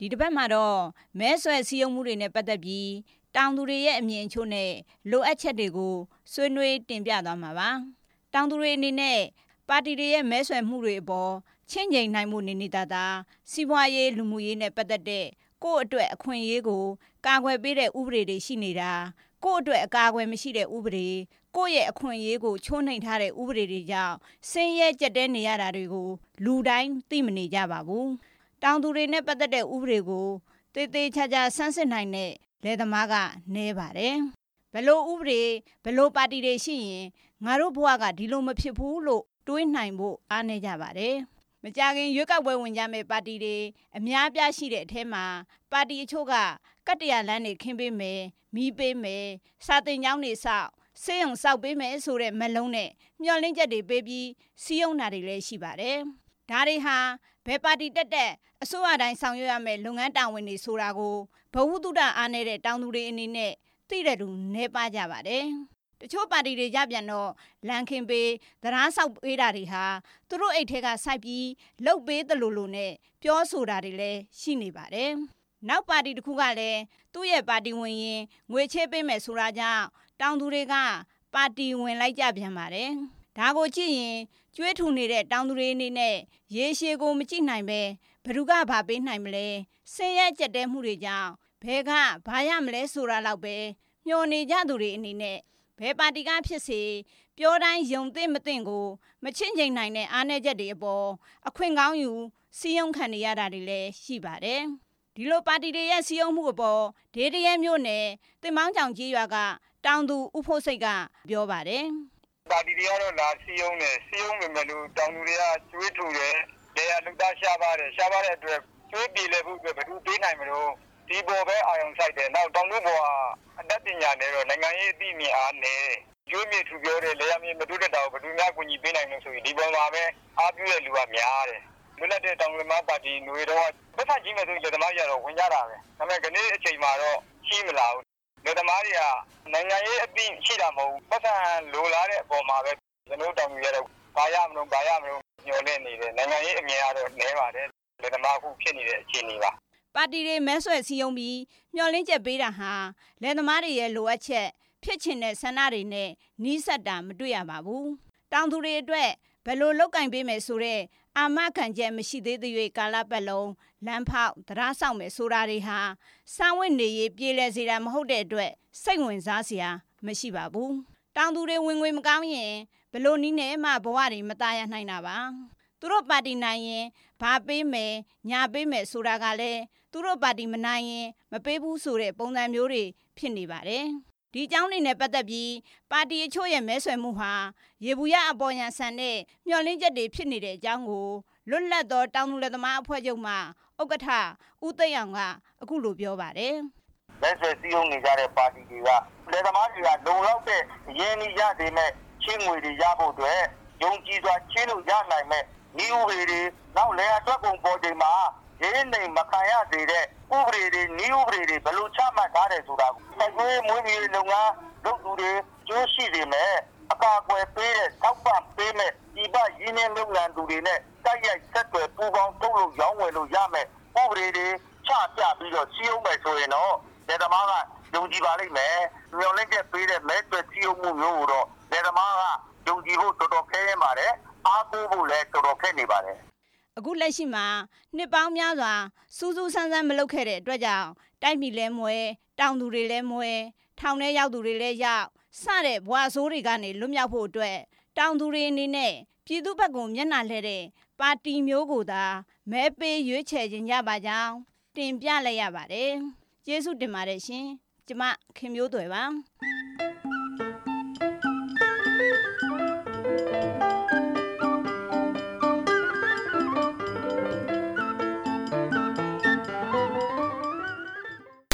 တစ်ပတ်မှာတော့မဲဆွယ်စည်းရုံးမှုတွေနဲ့ပတ်သက်ပြီးတောင်သူတွေရဲ့အမြင်အချို့နဲ့လိုအပ်ချက်တွေကိုဆွေးနွေးတင်ပြသွားမှာပါတောင်သူတွေအနေနဲ့ပါတီတွေရဲ့မဲဆွယ်မှုတွေအပေါ်ချင့်ချိန်နိုင်မှုနေနေသာစီးပွားရေးလူမှုရေးနဲ့ပတ်သက်တဲ့ကိုယ့်အတွက်အခွင့်အရေးကိုကာကွယ်ပေးတဲ့ဥပဒေတွေရှိနေတာကိုယ့်အတွက်အကာအကွယ်မရှိတဲ့ဥပဒေကိုယ့်ရဲ့အခွင့်အရေးကိုချိုးနှိမ်ထားတဲ့ဥပဒေတွေကြောင့်ဆင်းရဲကြက်တဲနေရတာတွေကိုလူတိုင်းသိမနေကြပါဘူးတောင်သူတွေနဲ့ပတ်သက်တဲ့ဥပဒေကိုသေသေးချာချာဆန်းစစ်နိုင်တဲ့လယ်သမားကနည်းပါတယ်ဘလို့ဥပဒေဘလို့ပါတီတွေရှိရင်ငါတို့ဘဝကဒီလိုမဖြစ်ဘူးလို့တွေးနိုင်ဖို့အားနည်းကြပါတယ်မကြခင်ရွေးကောက်ပွဲဝင်ကြမဲ့ပါတီတွေအများပြားရှိတဲ့အထဲမှာပါတီအချို့ကကတ္တရာလမ်းတွေခင်းပေးမယ်မီးပေးမယ်စာသင်ကျောင်းတွေဆောက်ဆေးရုံဆောက်ပေးမယ်ဆိုတဲ့မက်လုံးနဲ့မျှော်လင့်ချက်တွေပေးပြီးစီးရုံတာတွေလည်းရှိပါတယ်ဒါတွေဟာဘယ်ပါတီတက်အစိုးရတိုင်းဆောင်ရွက်ရမယ့်လုပ်ငန်းတာဝန်တွေဆိုတာကိုဘဝတုဒ္ဒအားနေတဲ့တောင်သူတွေအနေနဲ့သိတဲ့သူနည်းပါးကြပါတယ်တချို့ပါတီတွေကြပြန်တော့လန်ခင်ပေးသဒ္ဓါဆောက်ပေးတာတွေဟာသူတို့အိတ်ထဲကစိုက်ပြီးလှုပ်ပေးသလိုနဲ့ပြောဆိုတာတွေလည်းရှိနေပါတယ်နောက်ပါတီတစ်ခုကလည်းသူ့ရဲ့ပါတီဝင်ရင်ငွေချေးပေးမယ်ဆိုတာကြောင့်တောင်သူတွေကပါတီဝင်လိုက်ကြပြန်ပါတယ်ဒါကိုကြည့်ရင်ကျွေးထူနေတဲ့တောင်သူတွေအနေနဲ့ရေရှည်ကိုမကြည့်နိုင်ပဲဘယ်သူကဘာပေးနိုင်မလဲဆင်းရဲကြက်တဲမှုတွေကြောင့်ဘယ်ကဘာရမလဲဆိုတာတော့ပဲမျှော်နေကြသူတွေအနေနဲ့ဘယ်ပါတီကဖြစ်စေပြောတိုင်းယုံသိမသိကိုမချင့်ချိန်နိုင်တဲ့အားနည်းချက်တွေအပေါ်အခွင့်ကောင်းယူစီယုံခံနေရတာတွေလည်းရှိပါတယ်ဒီလိုပါတီတွေရဲ့စီယုံမှုအပေါ်ဒေတရဲမျိုးနဲ့တင်မောင်းချောင်ကြီးရွာကတောင်သူဥဖို့စိတ်ကပြောပါတယ်ပါတီတွေကတော့လာစီယုံနေစီယုံပေမဲ့လို့တောင်သူတွေကကျွေးထူတယ်လေယာလူသားရှားပါတယ်အတွက်ကျွေးပြေလည်းဖို့အတွက်ဘယ်သူပေးနိုင်မလို့ဒီပေါ်ပဲအာရုံစိုက်တယ်နောက်တောင်သူပေါ်အတတ်ပညာနဲ့တော့နိုင်ငံရေးအသိဉာဏ်အားနဲ့ကျွေးမြေထူပြောတယ်လေယာမြေမတူတဲ့တောင်ဘယ်သူများကူညီပေးနိုင်လို့ဆိုရင်ဒီပေါ်မှာပဲအားပြုတဲ့လူကများတယ်လွတ်လပ်တဲ့တောင်သူမပါတီຫນွေတော့ပတ်သက်ကြီးမဲ့ဆိုလက်သမားကြီးကတော့ဝင်ကြတာပဲဒါပေမဲ့ဒီနေ့အချိန်မှာတော့ရှိမလာဘူးလက်သမားတွေကနိုင်ငံရေးအသိရှိတာမဟုတ်ဘူးပတ်သက်လိုလားတဲ့အပေါ်မှာပဲကျွန်တော်တောင်သူရတော့ဘာရမလို့ညှို့နေနေတယ်နိုင်ငံရေးအမြင်ကတော့နည်းပါတယ်လက်သမားခုဖြစ်နေတဲ့အခြေအနေပါပါတီတွေမဲဆွယ်စည်းရုံးပြီးမျှော်လင့်ချက်ပေးတာဟာလယ်သမားတွေရဲ့လိုအပ်ချက်ဖြစ်ချင်တဲ့ဆန္ဒတွေနဲ့နီးစပ်တာမတွေ့ရပါဘူးတောင်သူတွေအတွက်ဘယ်လိုလုပ်ကင်ပေးမယ်ဆိုတဲ့အာမခံချက်မရှိသေးသေး၍ကာလပတ်လုံးလမ်းဖောက်သဒ္ဓါဆောက်မယ်ဆိုတာတွေဟာစာဝတ်နေရေးပြေလည်စေတာမဟုတ်တဲ့အတွက်စိတ်ဝင်စားစရာမရှိပါဘူးတောင်သူတွေဝင်ငွေမကောင်းရင်ဘယ်လိုနည်းနဲ့မှဘဝတွေမตายရနိုင်တာပါသူတို့ပါတီနိုင်ရင်ဘာပေးမယ်ညာပေးမယ်ဆိုတာကလည်းသူတို့ပါတီမနိုင်ရင်မပေးဘူးဆိုတဲ့ပုံစံမျိုးတွေဖြစ်နေပါတယ်ဒီအကြောင်းတွေနဲ့ပတ်သက်ပြီးပါတီအချို့ရဲ့မဲဆွယ်မှုဟာရေဘူးရအပေါ်ညာဆန်တဲ့မျှော်လင့်ချက်တွေဖြစ်နေတဲ့အကြောင်းကိုလွတ်လပ်သောတောင်သူလယ်သမားအဖွဲ့ချုပ်မှဥက္ကဋ္ဌဦးသိန်းအောင်ကအခုလိုပြောပါတယ်မဲဆွယ်စည်းရုံးနေကြတဲ့ပါတီတွေကလယ်သမားတွေကလုံလောက်တဲ့ရင်းနှီးရသေးမဲ့ချင်းငွေတွေရဖို့အတွက်ယုံကြည်စွာချင်းလို့ရနိုင်မဲ့ဤဥပဒေတွေနောက်လယ်အတွက်ကုန်ပေါ်ချိန်မှာရင်းနှီးမခံရသေးတဲ့ဥပဒေတွေဤဥပဒေတွေဘယ်လိုချမှတ်ထားတယ်ဆိုတာကိုစိုက်ပျိုးမွေးမြူရေးလုပ်ငန်းလုပ်သူတွေကျိုးရှိနေမယ်အကာအကွယ်ပေးတဲ့ထောက်ပံ့ပေးမဲ့ဒီပရင်းနှီးလုပ်ငန်းသူတွေနဲ့တိုက်ရိုက်ဆက်သွယ်ပူးပေါင်းထုတ်လို့ရောင်းဝယ်လို့ရမယ်ဥပဒေတွေချပြပြီးတော့စီးအောင်မယ်ဆိုရင်တော့လယ်သမားကယုံကြည်ပါလိမ့်မယ်မျှော်လင့်ချက်ပေးတဲ့မဲဆွယ်စီးအောင်မှုမျိုးကိုတော့လယ်သမားကယုံကြည်ဖို့တော်တော်ခဲရပါတယ်အားကိုးဖို့လည်းတော်တော်ခက်နေပါတယ်အခုလက်ရှိမှာနှစ်ပေါင်းများစွာစူးစူးဆန်းဆန်းမလုပ်ခဲ့တဲ့အတွက်ကြောင့်တိုက်မိလဲမွဲတောင်သူတွေလဲမွဲထောင်ထဲရောက်သူတွေလဲရောက်စတဲ့ဘွာဆိုးတွေကနေလွတ်မြောက်ဖို့အတွက်တောင်သူတွေအနေနဲ့ပြည်သူ့ဘက်ကမျက်နှာလှည့်တဲ့ပါတီမျိုးကိုသာမဲပေးရွေးချယ်ခြင်းကြပါကြောင်းတင်ပြလိုက်ရပါတယ်ကျေးဇူးတင်ပါတယ်ရှင်ကျမခင်မျိုးသွယ်ပါ